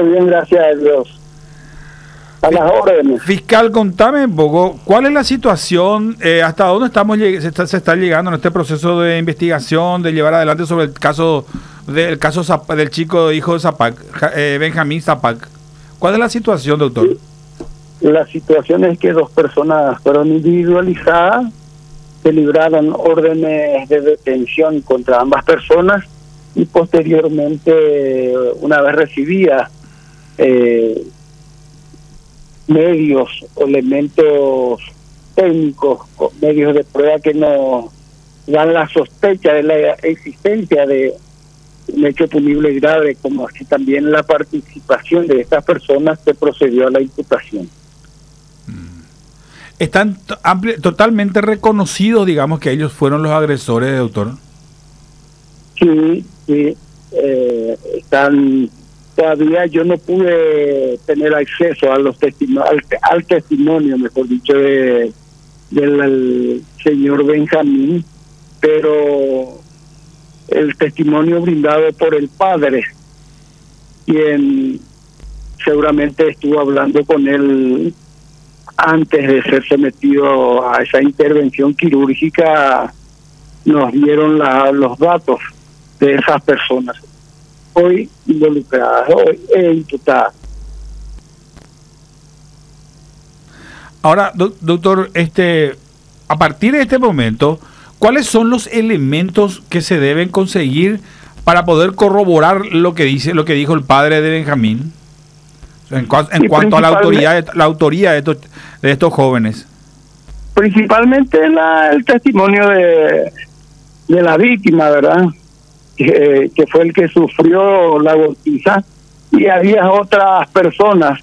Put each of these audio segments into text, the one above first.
todo bien, gracias a Dios. A las órdenes. Fiscal, contame un poco, ¿cuál es la situación? ¿Hasta dónde se está llegando en este proceso de investigación, de llevar adelante sobre el caso del chico hijo de Zapac, Benjamín Zapac? ¿Cuál es la situación, doctor? La situación es que 2 personas fueron individualizadas, se libraron órdenes de detención contra ambas personas y posteriormente, una vez recibida medios o elementos técnicos, medios de prueba que nos dan la sospecha de la existencia de un hecho punible grave, como así también la participación de estas personas, se procedió a la imputación. ¿Están totalmente reconocidos, digamos, que ellos fueron los agresores, doctor? Sí, están... Todavía yo no pude tener acceso a los al testimonio, mejor dicho, del señor Benjamín, pero el testimonio brindado por el padre, quien seguramente estuvo hablando con él antes de ser sometido a esa intervención quirúrgica, nos dieron los datos de esas personas hoy involucradas, hoy imputadas. Ahora, doctor, a partir de este momento, ¿cuáles son los elementos que se deben conseguir para poder corroborar lo que dijo el padre de Benjamín en cuanto a la autoría de estos jóvenes? Principalmente el testimonio de la víctima, ¿verdad? Que fue el que sufrió la golpiza, y había otras personas,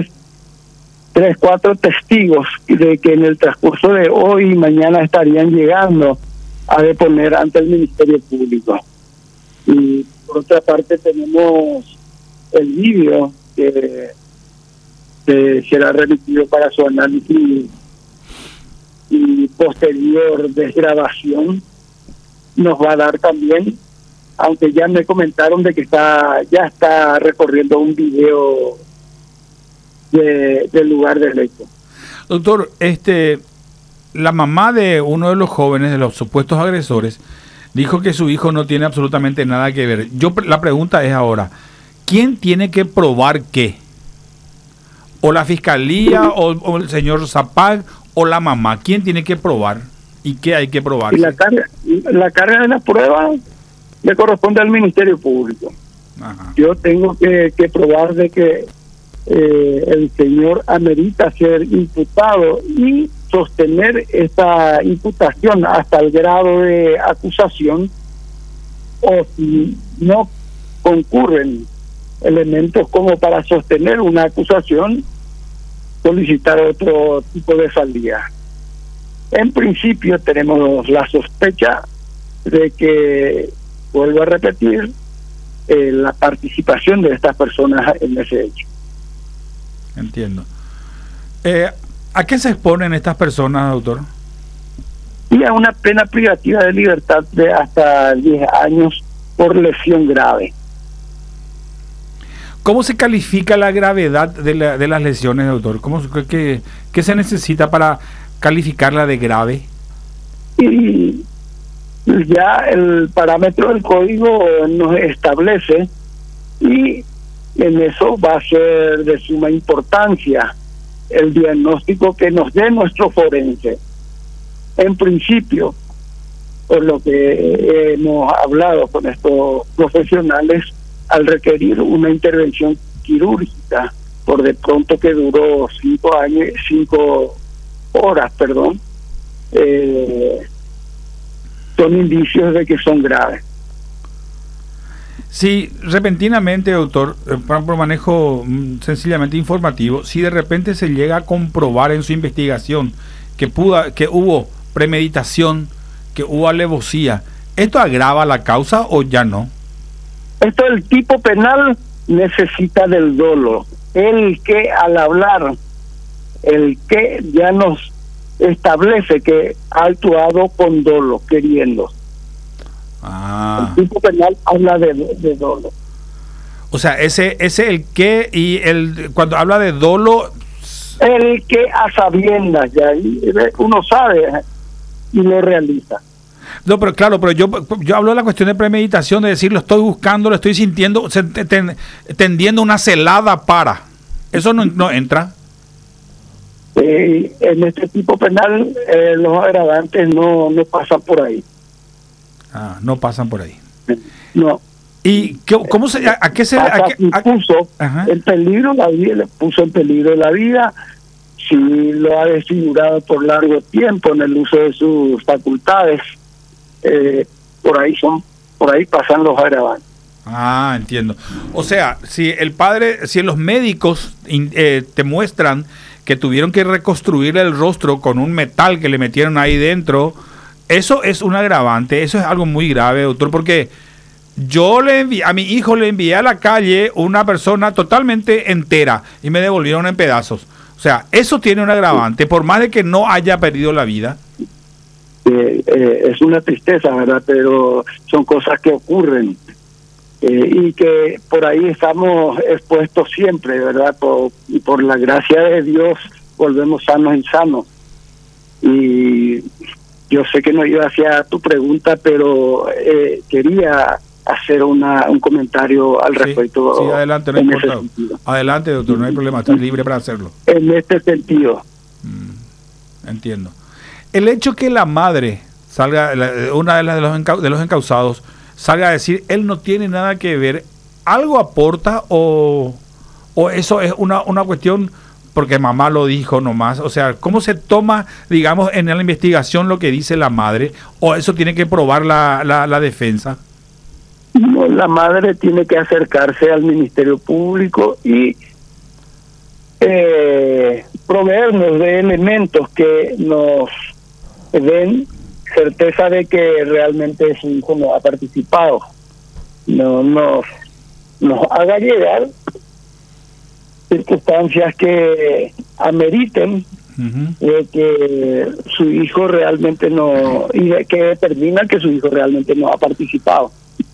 4 testigos de que en el transcurso de hoy y mañana estarían llegando a deponer ante el Ministerio Público. Y por otra parte tenemos el vídeo que será remitido para su análisis y posterior desgrabación. Nos va a dar también, aunque ya me comentaron de que ya está recorriendo un video del lugar del hecho. Doctor, la mamá de uno de los jóvenes, de los supuestos agresores, dijo que su hijo no tiene absolutamente nada que ver. La pregunta es ahora, ¿quién tiene que probar qué? ¿O la fiscalía, o el señor Zapac, o la mamá? ¿Quién tiene que probar? ¿Y qué hay que probar? Y la carga de la prueba le corresponde al Ministerio Público. Ajá. Yo tengo que probar de que el señor amerita ser imputado y sostener esta imputación hasta el grado de acusación, o si no concurren elementos como para sostener una acusación, solicitar otro tipo de salida. En principio tenemos la sospecha de que, vuelvo a repetir, la participación de estas personas en ese hecho. Entiendo. ¿A qué se exponen estas personas, doctor? Y a una pena privativa de libertad de hasta 10 años por lesión grave. ¿Cómo se califica la gravedad de las lesiones, doctor? ¿Qué se necesita para calificarla de grave? Y ya el parámetro del código nos establece, y en eso va a ser de suma importancia el diagnóstico que nos dé nuestro forense. En principio, por lo que hemos hablado con estos profesionales, al requerir una intervención quirúrgica, por de pronto que duró 5 horas, son indicios de que son graves. Si repentinamente, doctor, por manejo sencillamente informativo, si de repente se llega a comprobar en su investigación que hubo premeditación, que hubo alevosía, ¿esto agrava la causa o ya no? Esto, el tipo penal necesita del dolo. El que al hablar, el que ya nos establece que ha actuado con dolo, queriendo. El tipo penal habla de dolo. O sea, ese el qué y el cuando habla de dolo. El que a sabiendas, ya uno sabe y lo realiza. No, pero claro, pero yo hablo de la cuestión de premeditación, de decir, lo estoy buscando, lo estoy sintiendo, tendiendo una celada para. Eso no entra. En este tipo penal, los agravantes no pasan por ahí. Ah, no pasan por ahí. No. ¿Y cómo a qué se puso en peligro la vida, le puso en peligro la vida? Si lo ha desfigurado por largo tiempo en el uso de sus facultades, por ahí pasan los agravantes. Ah, entiendo. O sea, si los médicos te muestran que tuvieron que reconstruir el rostro con un metal que le metieron ahí dentro, eso es un agravante, eso es algo muy grave, doctor, porque yo a mi hijo le envié a la calle una persona totalmente entera y me devolvieron en pedazos. O sea, eso tiene un agravante, por más de que no haya perdido la vida. Es una tristeza, ¿verdad? Pero son cosas que ocurren y que por ahí estamos expuestos siempre, ¿verdad? Y por la gracia de Dios volvemos sanos y sanos. Y yo sé que no iba hacia tu pregunta, pero quería hacer un comentario al respecto. Sí, adelante, no importa. Adelante, doctor, no hay problema, está libre para hacerlo. En este sentido. Entiendo. El hecho que la madre salga, una de los encausados, salga a decir, él no tiene nada que ver, ¿algo aporta o eso es una cuestión porque mamá lo dijo nomás? O sea, ¿cómo se toma, digamos, en la investigación lo que dice la madre? ¿O eso tiene que probar la defensa? No, la madre tiene que acercarse al Ministerio Público y proveernos de elementos que nos den certeza de que realmente su hijo no ha participado. No nos haga llegar circunstancias que ameriten que su hijo realmente no, y que determinan que su hijo realmente no ha participado.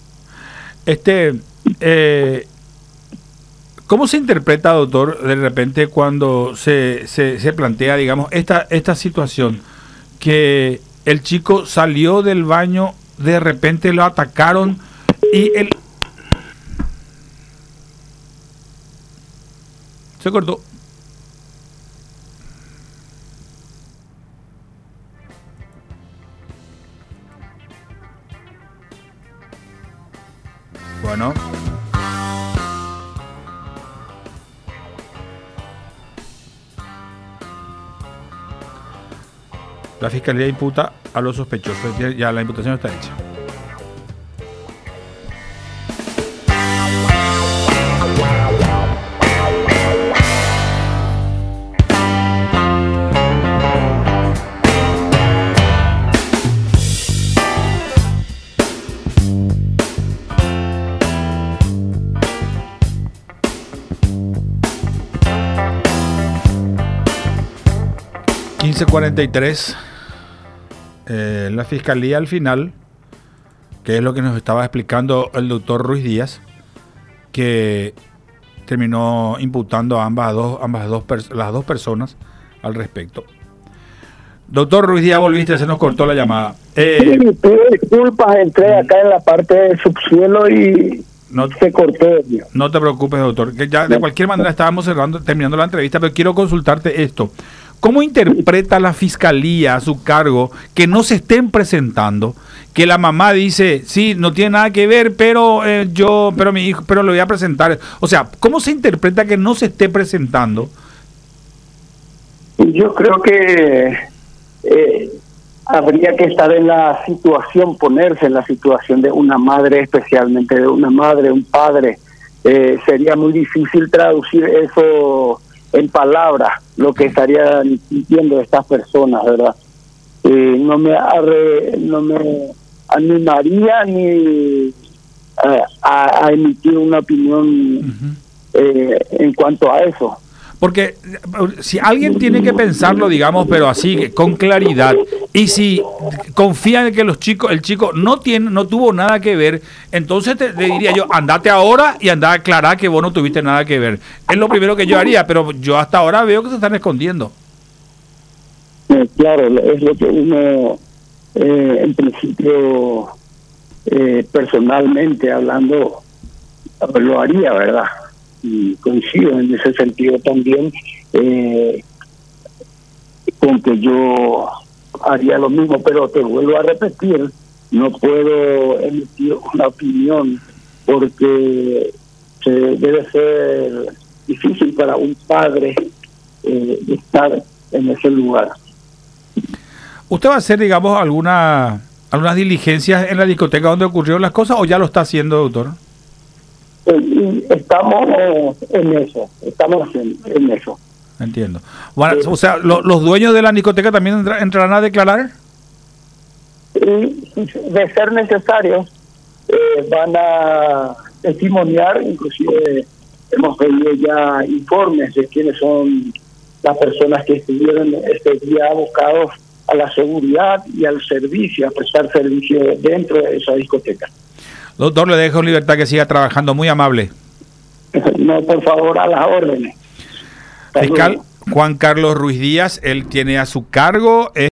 ¿Cómo se interpreta, doctor, de repente cuando se plantea, digamos, esta situación, que el chico salió del baño, de repente lo atacaron y él se cortó? Bueno. La fiscalía imputa a los sospechosos. Ya la imputación está hecha. .43. La fiscalía al final, que es lo que nos estaba explicando el doctor Ruiz Díaz, que terminó imputando a las dos personas al respecto. Doctor Ruiz Díaz, volviste, se nos cortó la llamada. Pido disculpas, entré acá en la parte del subsuelo y se cortó. No te preocupes, doctor, que ya de cualquier manera estábamos terminando la entrevista, pero quiero consultarte esto. ¿Cómo interpreta la fiscalía a su cargo que no se estén presentando? Que la mamá dice, sí, no tiene nada que ver, pero mi hijo, pero lo voy a presentar. O sea, ¿cómo se interpreta que no se esté presentando? Yo creo que habría que estar en la situación, ponerse en la situación de una madre, especialmente de una madre, un padre. Sería muy difícil traducir eso en palabras, lo que estarían sintiendo estas personas, ¿verdad? No me animaría ni a emitir una opinión en cuanto a eso. Porque si alguien tiene que pensarlo, digamos, pero así, con claridad, y si confía en que el chico no tuvo nada que ver, entonces te diría yo, andate ahora y anda a aclarar que vos no tuviste nada que ver. Es lo primero que yo haría, pero yo hasta ahora veo que se están escondiendo. Claro, es lo que uno, en principio, personalmente hablando, lo haría, ¿verdad? Y coincido en ese sentido también, con que yo haría lo mismo, pero te vuelvo a repetir, no puedo emitir una opinión porque debe ser difícil para un padre estar en ese lugar. ¿Usted va a hacer, digamos, algunas diligencias en la discoteca donde ocurrieron las cosas o ya lo está haciendo, doctor? Estamos en eso. Entiendo. Bueno, o sea, ¿los dueños de la discoteca también entrarán a declarar? De ser necesario, van a testimoniar, inclusive hemos pedido ya informes de quiénes son las personas que estuvieron este día abocados a la seguridad y al servicio, a prestar servicio dentro de esa discoteca. Doctor, le dejo en libertad, que siga trabajando, muy amable. No, por favor, a las órdenes. Fiscal Juan Carlos Ruiz Díaz, él tiene a su cargo